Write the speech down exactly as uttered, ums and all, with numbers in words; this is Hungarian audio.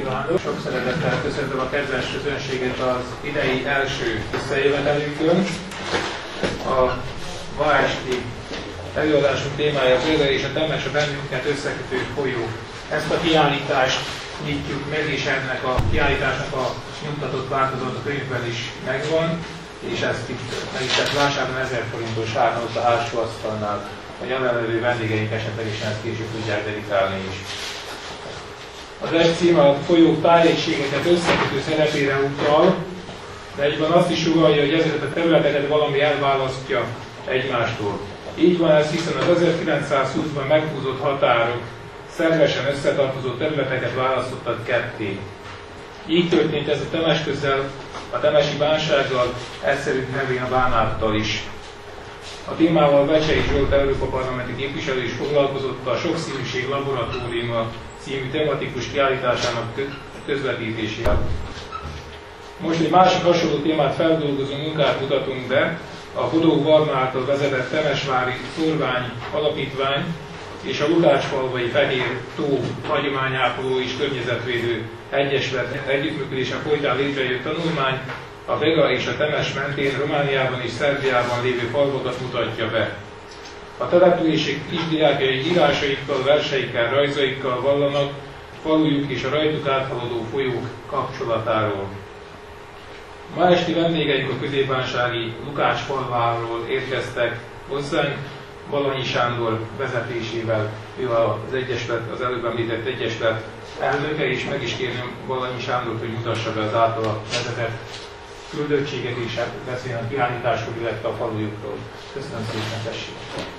kívánok! Sok szeretettel köszöntöm a kedves közönséget az idei első összejövetelünkön. A ma esti előadásunk témája az Öre és a Temes, a bennünket összekötő folyó. Ezt a kiállítást nyitjuk meg, és ennek a kiállításnak a nyomtatott változat a könyvben is megvan, és ezt itt meg is tett vásárban ezer forintos áron ott a hátsó asztalnál. A jelenlevő vendégeink esetlegesen ezt később tudják dedikálni is. Az est címe a folyók tájegységeket összekötő szerepére utal, de egyben azt is sugalja, hogy ezeket a területeket valami elválasztja egymástól. Így van ez, hiszen az ezerkilencszázhúszban meghúzott határok szervesen összetartozó területeket választottak ketté. Így történt ez a Temes közel, a temesi bánsággal, egyszerűbb nevén a Bánáttal is. A témával Becsei Zsolt Európa Parlamenti képviselő is foglalkozott a Sokszínűség Laboratóriuma című tematikus kiállításának közvetítésével. Most egy másik hasonló témát feldolgozó munkát mutatunk be, a Bodó Varna által vezetett Temesvári Szorvány Alapítvány és a Lukácsfalvai Fehér Tó Hagyományápoló és Környezetvédő Egyesület együttműködése folytán létrejött tanulmány a Vega és a Temes mentén Romániában és Szerbiában lévő falvakat mutatja be. A települések kisdiákjai írásaikkal, verseikkel, rajzaikkal vallanak falujuk és a rajtuk áthaladó folyók kapcsolatáról. Ma esti vendégeink a középbánsági Lukácsfalváról érkeztek hozzánk, Balanyi Sándor vezetésével. Ő az Egyesület, az előbb említett Egyesület elnöke, és meg is kérném Balanyi Sándort, hogy mutassa be az általa vezetett küldöttséget és beszéljen a kiállításról, illetve a falujukról. Köszönöm szépen, tessék!